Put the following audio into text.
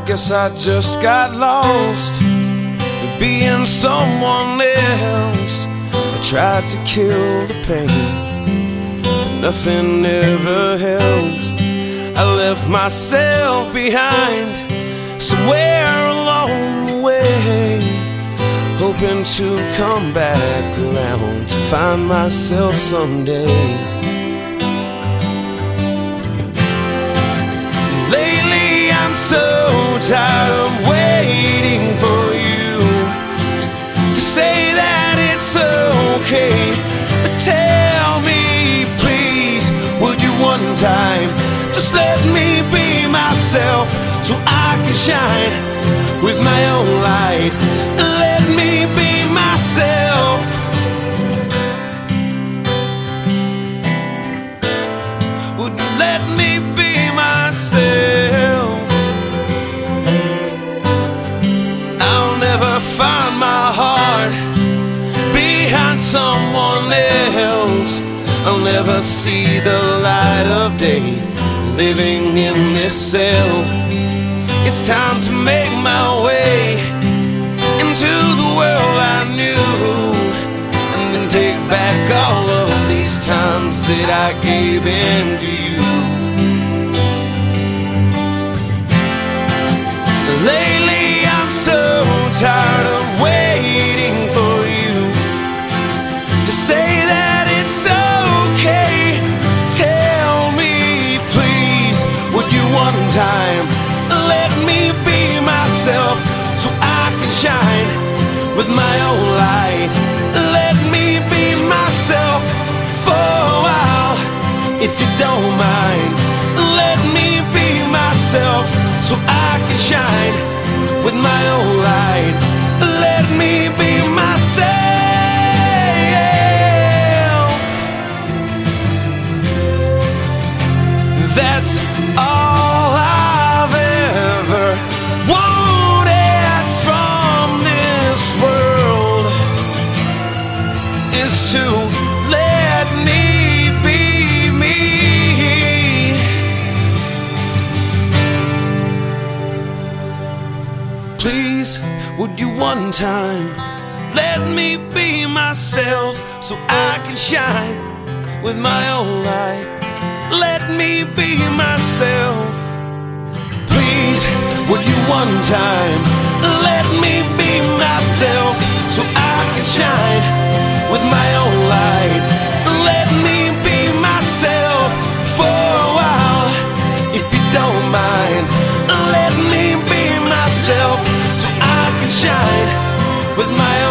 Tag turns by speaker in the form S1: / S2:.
S1: guess I just got lost being someone else. I tried to kill the pain, but nothing ever helped. I left myself behind somewhere along the way, hoping to come back around to find myself someday. Lately I'm so tired of waiting for you to say that it's okay. But tell me please, would you one time just let me be myself so I can shine with my own light? Let me be myself. Would you let me be myself? I'll never find my heart behind someone else. I'll never see the light of day living in this cell. It's time to make my way into the world I knew, and then take back all of these times that I gave in to you. Lately I'm so tired of waiting for you to say that it's okay. Tell me please, would you one time let me be myself so I can shine with my own light? Let me be myself for a while, if you don't mind. Let me be myself so I can shine with my own light. Let me be myself. That's all I've ever wanted from this world, is to let me be me. Please, would you one time let me be myself so I can shine with my own light? Let me be myself. Please, would you one time let me be myself so I can shine with my own light? Let me be myself for a while, if you don't mind. Let me be myself so I can shine with my own light.